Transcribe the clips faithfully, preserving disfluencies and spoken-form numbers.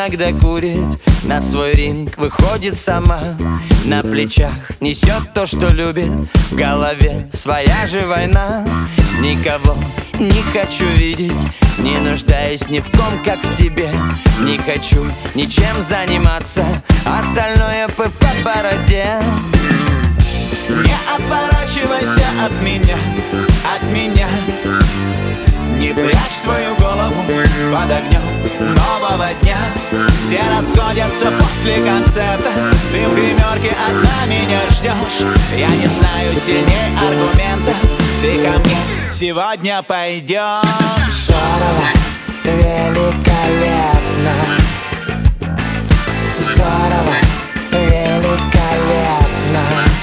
иногда курит, на свой ринг выходит сама. На плечах несет то, что любит, в голове своя же война. Никого не хочу видеть, не нуждаюсь ни в ком, как в тебе. Не хочу ничем заниматься, остальное по бороде. Не отворачивайся от меня, от меня. Не прячь свою голову под огнем нового дня. Все расходятся после концерта, ты в гримерке одна меня ждешь. Я не знаю сильней аргумента, ты ко мне сегодня пойдешь. Здорово, великолепно. Здорово, великолепно.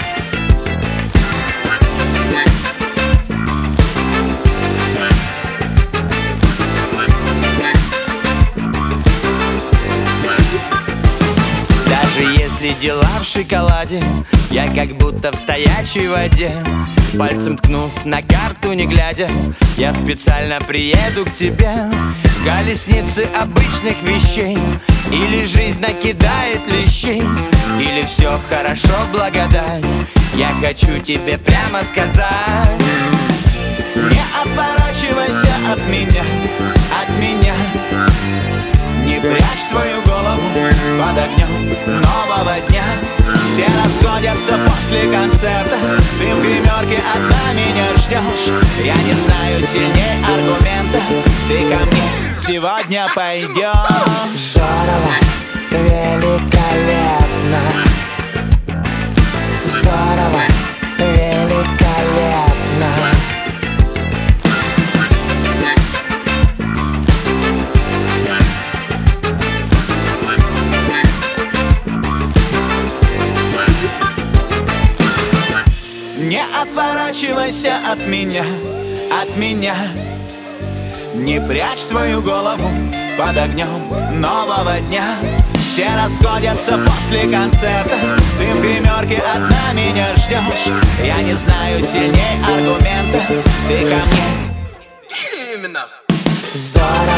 Даже если дела в шоколаде, я как будто в стоячей воде. Пальцем ткнув на карту, не глядя, я специально приеду к тебе. В колеснице обычных вещей, или жизнь накидает лещей, или все хорошо, благодать. Я хочу тебе прямо сказать: не отворачивайся от меня, от меня. Не прячь свою голову под огнем нового дня. Все расходятся после концерта, ты в гримерке одна меня ждешь. Я не знаю сильней аргумента, ты ко мне сегодня пойдешь. Здорово, великолепно. Здорово, великолепно. Не отворачивайся от меня, от меня. Не прячь свою голову под огнем нового дня. Все расходятся после концерта, ты в гримерке одна меня ждешь. Я не знаю сильней аргумента, ты ко мне. Здорово.